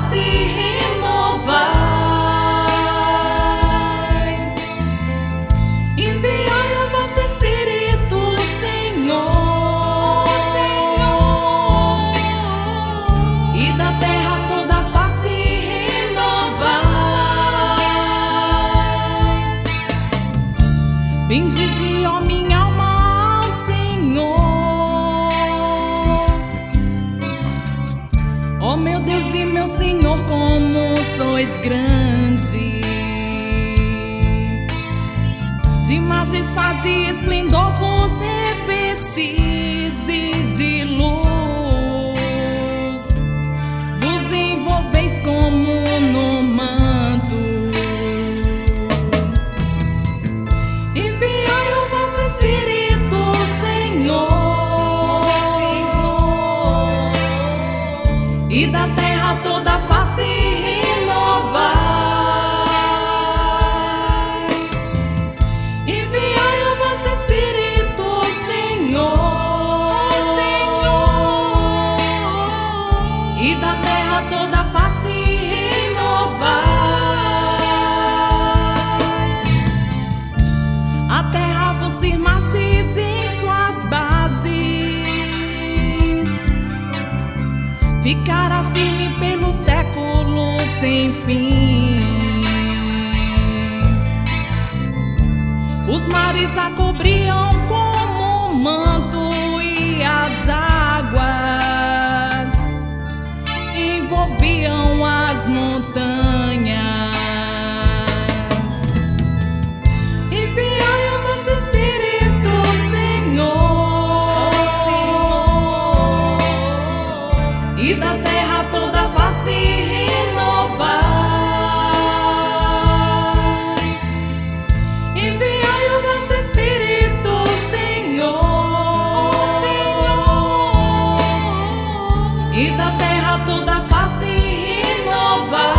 face renovai. Enviai o vosso Espírito, Senhor, e da terra toda a face renovai. Bendize, ó minha alma, ao Senhor. Ó meu Deus e meu Senhor, como sois grande, de majestade e esplendor vos revestis, e de luz vos envolveis como no manto. Enviai o vosso Espírito, Senhor, e da terra toda a face renovai. Enviai o vosso Espírito, Senhor, e da terra toda a face renovai. A terra vos firmastes em suas bases, ficará firme pelo século sem fim. Os mares a cobriam como um manto, e as águas envolviam as montanhas. Enviai o vosso Espírito, Senhor, e da terra toda a face renovai. Enviai o vosso Espírito, Senhor, e da terra toda a face renovai.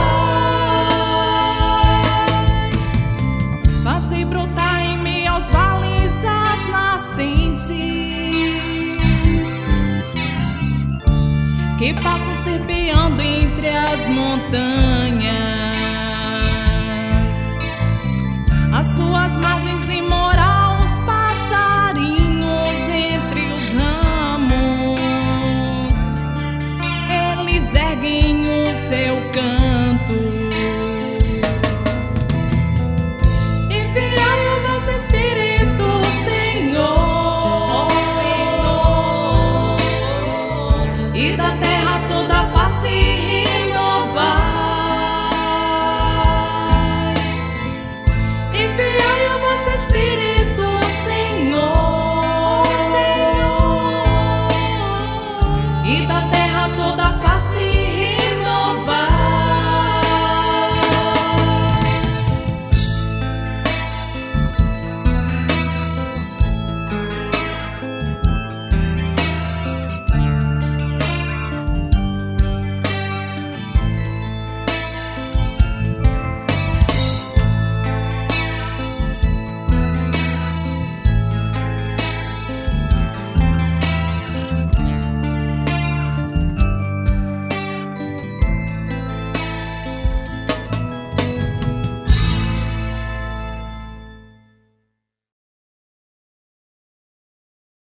Fazei brotar em meio aos vales as nascentes, que passam serpeando entre as montanhas. As suas margens